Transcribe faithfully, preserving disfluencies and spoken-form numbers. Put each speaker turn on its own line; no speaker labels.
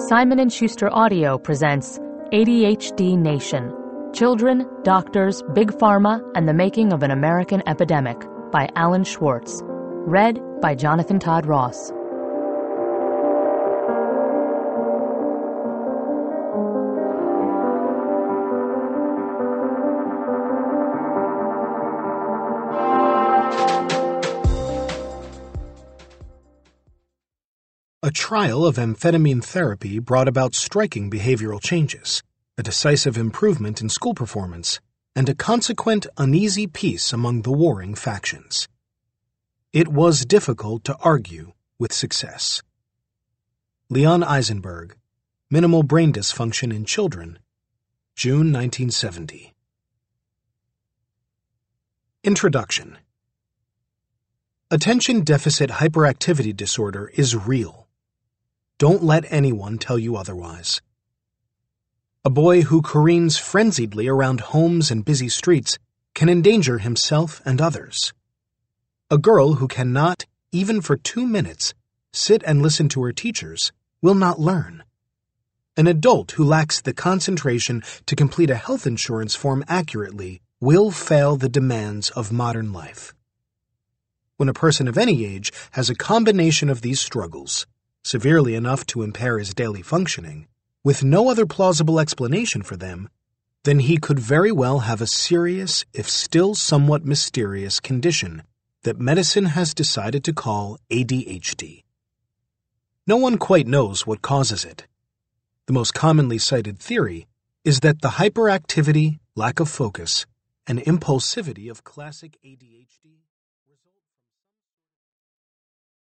Simon and Schuster Audio presents A D H D Nation: Children, Doctors, Big Pharma, and the Making of an American Epidemic by Alan Schwartz. Read by Jonathan Todd Ross.
A trial of amphetamine therapy brought about striking behavioral changes, a decisive improvement in school performance, and a consequent uneasy peace among the warring factions. It was difficult to argue with success. Leon Eisenberg, Minimal Brain Dysfunction in Children, June nineteen seventy. Introduction. Attention Deficit Hyperactivity Disorder is real. Don't let anyone tell you otherwise. A boy who careens frenziedly around homes and busy streets can endanger himself and others. A girl who cannot, even for two minutes, sit and listen to her teachers will not learn. An adult who lacks the concentration to complete a health insurance form accurately will fail the demands of modern life. When a person of any age has a combination of these struggles, severely enough to impair his daily functioning, with no other plausible explanation for them, then he could very well have a serious, if still somewhat mysterious, condition that medicine has decided to call A D H D. No one quite knows what causes it. The most commonly cited theory is that the hyperactivity, lack of focus, and impulsivity of classic A D H D